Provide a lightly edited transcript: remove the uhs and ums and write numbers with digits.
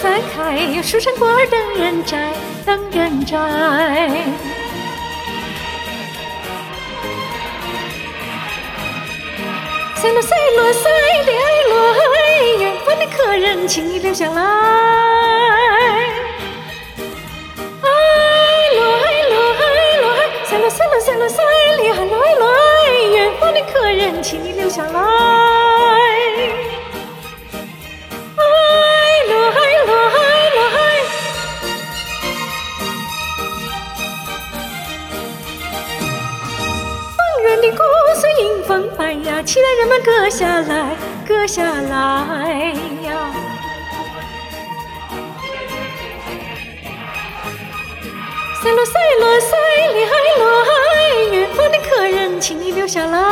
来开，蜀山果儿等人摘，等人摘。赛罗赛罗赛里爱罗爱，远方的客人，请你留下来。爱罗爱罗爱罗爱，赛罗赛罗赛罗赛里爱罗爱罗爱，远方的客人，请你留下来。爱罗爱罗爱罗爱。放远的鼓随迎风摆呀，期待人们割下来，割下来呀。赛罗赛罗赛里爱罗爱，远方的客人，请你留下来。